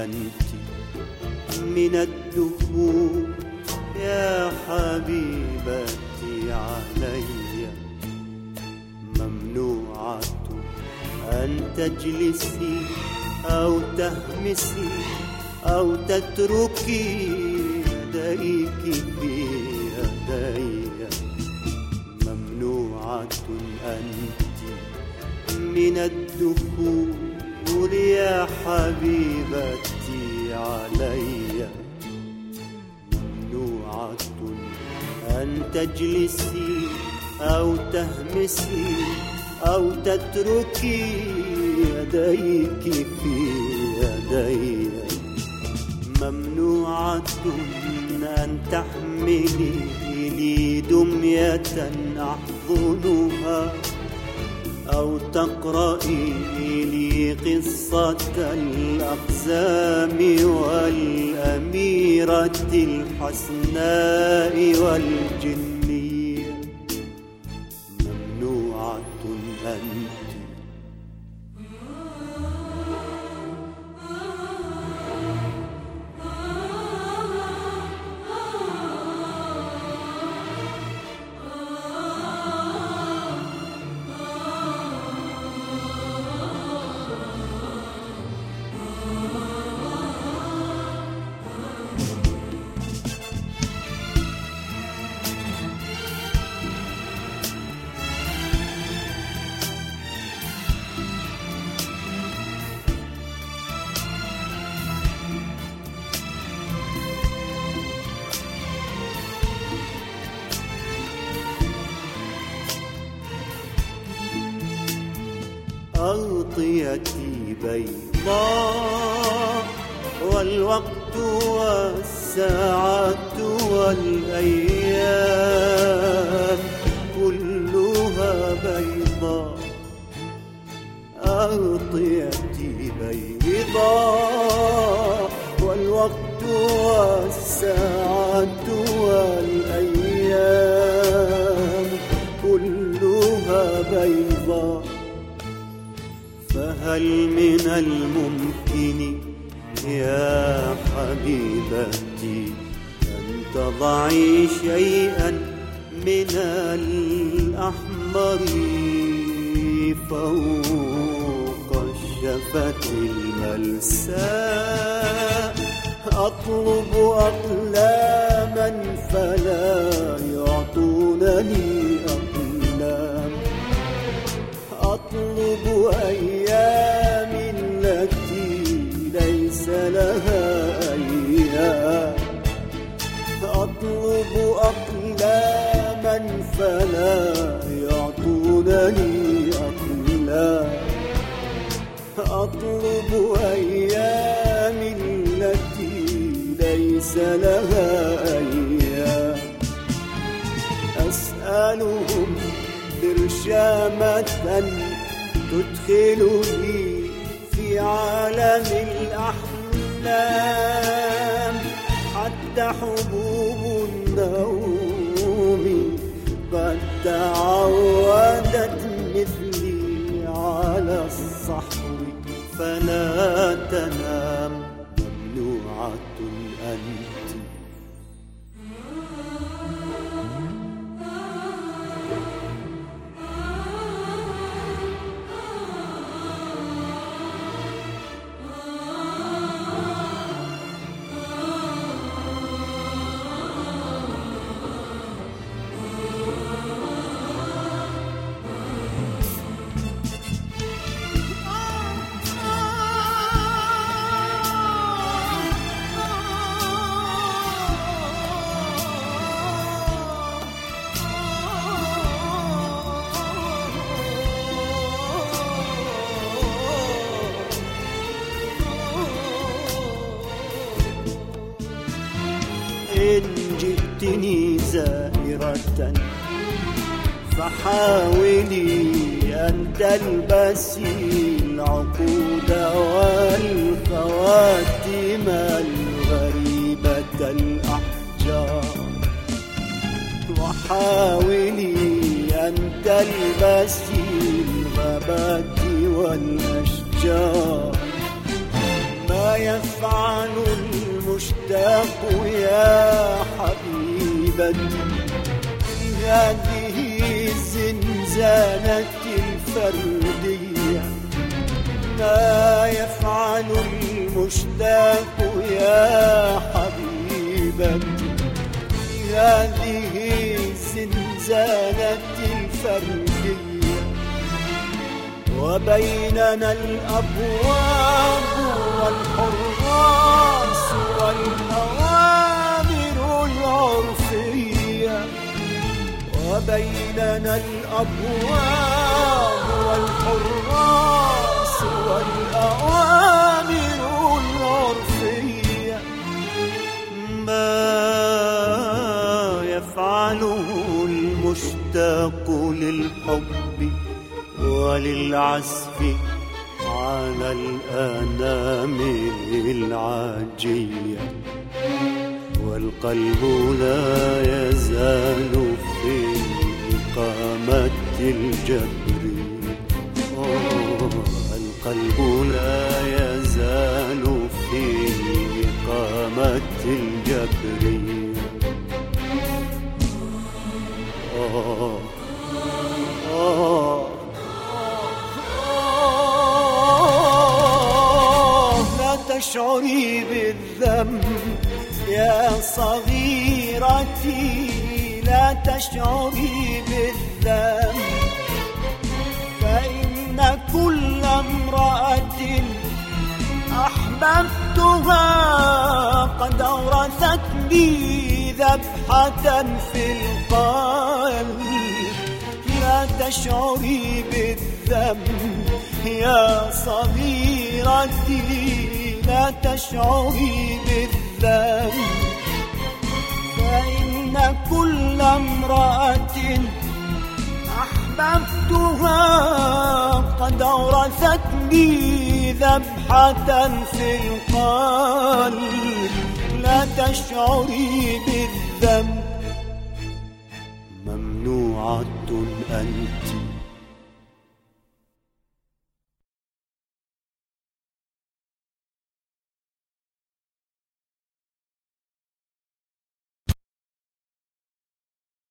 أنت من الدخول يا حبيبتي علي. ممنوعة أن تجلسي أو تهمسي أو تتركي يديك في يدي. ممنوعة أنت من الدخول يا حبيبتي علي. ممنوعة أن تجلسي أو تهمسي أو تتركي يديك في يدي. ممنوعة أن تحملي لي دمية أحضنها أو تقرئي لي قصة الأقزام والأميرة الحسناء والجنية. ممنوعة أنت. أغطيتي بيضاء والوقت والساعات والأيام كلها بيضاء. أغطيتي بيضاء والوقت والساعات والأيام كلها بيضاء. فهل من الممكن يا حبيبتي أن تضعي شيئا من الأحمر فوق الشفة الملساء؟ أطلب أقلاما فلا يعطونني أقلام. أطلب أيام التي ليس لها أيام. أطلب أقلاما فلا يعطونني أقلام. أطلب أيام التي ليس لها أيام. أسألهم برشامة تدخلني في عالم الأحلام حتى حبوب النوم قد تعودت مثلي على الصحو فلا تنام. ممنوعة أنت. إن جئتني زائرة فحاولي أن تلبسي العقود والخواتم الغريبة الأحجار. وحاولي أن تلبسي الغابات والأشجار. ما يفعل المشتاق يا حبيبتي في هذه الزنزانة الفردية؟ ما يفعل المشتاق يا حبيبتي في هذه الزنزانة الفردية؟ وبيننا الأبواب والحراس والأوامر العرفية، وبيننا الأبواب والحراس والأوامر العرفية. ما يفعله المشتاق للحب وللعزف على الأنامل العاجية، والقلب لا يزال في إقامة الجبر. القلب لا يزال في إقامة الجبر. لا تشعري بالذنب يا صغيرتي، لا تشعري بالذنب، فإن كل امرأة أحببتها قد أورثتني ذبحة في القلب. لا تشعري بالذنب يا صغيرتي، لا تشعري بالذنب، فإن كل امرأة أحببتها قد أورثتني ذبحة في القلب. لا تشعري بالذنب، ممنوعة أنت